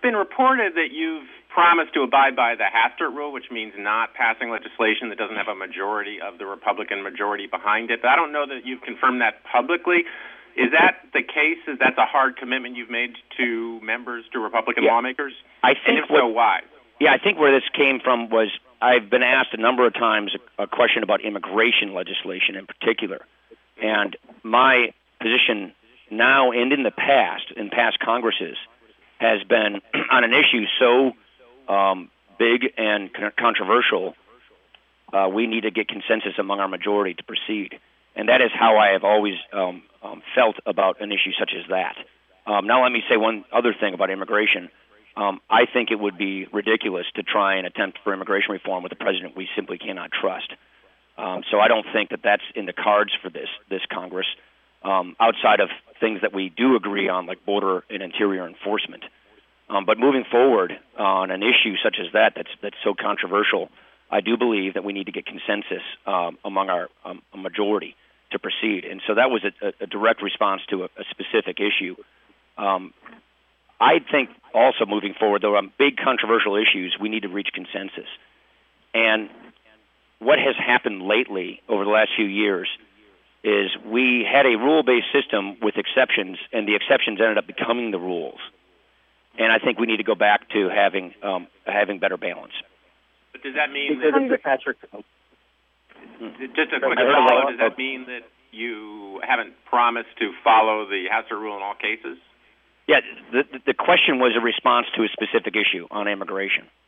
been reported that you've promised to abide by the Hastert rule, which means not passing legislation that doesn't have a majority of the Republican majority behind it. But I don't know that you've confirmed that publicly. Is that the case? Is that the hard commitment you've made to members, to Republican lawmakers? I think. And if so, why? Yeah, I think where this came from was I've been asked a number of times a question about immigration legislation in particular. And my position now and in past Congresses, has been on an issue so big and controversial, we need to get consensus among our majority to proceed. And that is how I have always felt about an issue such as that. Now let me say one other thing about immigration. I think it would be ridiculous to try and attempt for immigration reform with a president we simply cannot trust. So I don't think that that's in the cards for this Congress, outside of things that we do agree on, like border and interior enforcement. But moving forward on an issue such as that's so controversial, I do believe that we need to get consensus among our majority to proceed. And so that was a direct response to a specific issue. I think also moving forward, though, on big controversial issues, we need to reach consensus. And what has happened lately over the last few years is we had a rule-based system with exceptions, and the exceptions ended up becoming the rules. And I think we need to go back to having better balance. But does that mean that, Patrick? Just a quick follow, does that mean that you haven't promised to follow the Hastert rule in all cases? Yeah, the question was a response to a specific issue on immigration.